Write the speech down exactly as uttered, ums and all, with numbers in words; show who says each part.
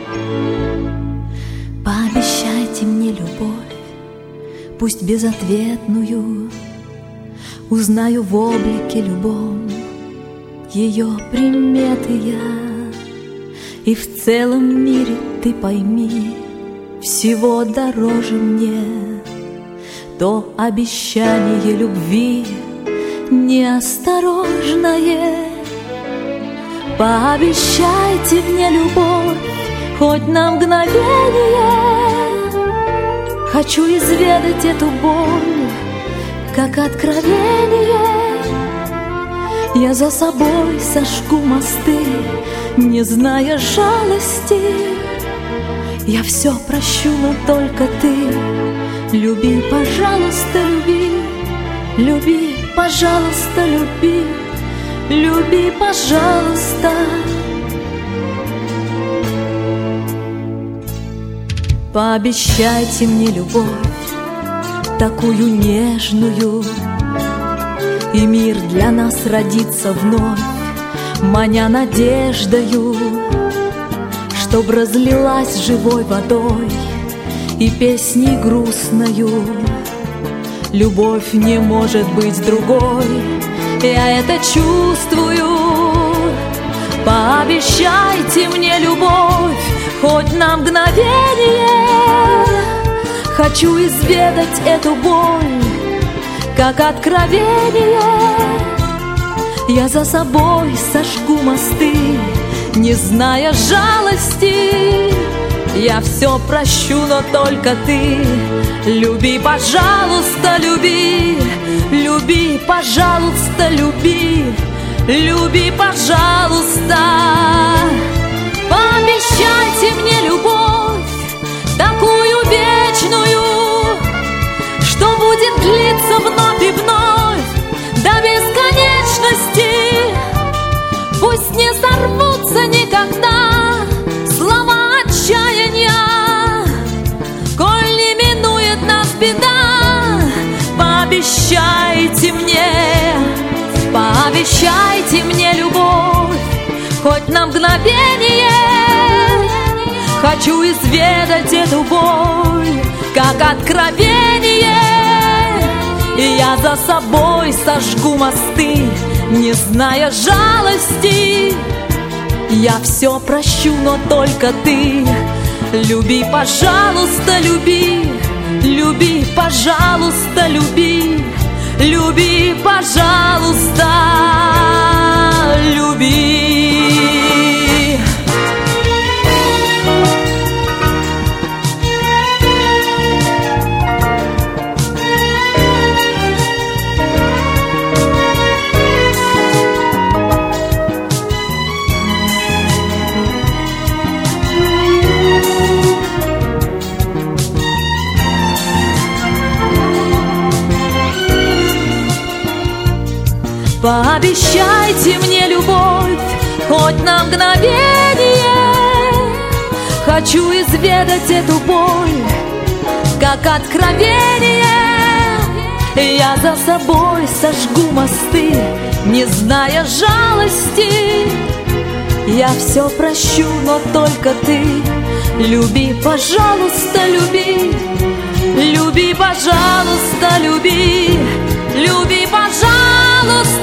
Speaker 1: Пообещайте мне любовь, пусть безответную, узнаю в облике любом ее приметы я. И в целом мире ты пойми, всего дороже мне то обещание любви неосторожное. Пообещайте мне любовь хоть на мгновение. Хочу изведать эту боль, как откровение. Я за собой сожгу мосты, не зная жалости. Я все прощу, но только ты люби, пожалуйста, люби. Люби, пожалуйста, люби. Люби, пожалуйста. Пообещайте мне любовь, такую нежную, и мир для нас родится вновь, маня надеждою, чтоб разлилась живой водой и песней грустною. Любовь не может быть другой, я это чувствую. Пообещайте мне любовь хоть на мгновение. Хочу изведать эту боль, как откровение. Я за собой сожгу мосты, не зная жалости. Я все прощу, но только ты люби, пожалуйста, люби. Люби, пожалуйста, люби. Люби, пожалуйста. Пообещайте мне любовь, такую вечную, что будет длиться вновь и вновь до бесконечности. Пусть не сорвутся никогда слова отчаяния, коль не минует нас беда. Пообещайте мне, пообещайте мне любовь хоть на мгновение. Хочу изведать эту боль, как откровение. И я за собой сожгу мосты, не зная жалости. Я все прощу, но только ты люби, пожалуйста, люби. Люби, пожалуйста, люби. Люби, пожалуйста, люби. Пообещайте мне любовь хоть на мгновение. Хочу изведать эту боль, как откровение. Я за собой сожгу мосты, не зная жалости. Я все прощу, но только ты люби, пожалуйста, люби. Люби, пожалуйста, люби. Люби, пожалуйста.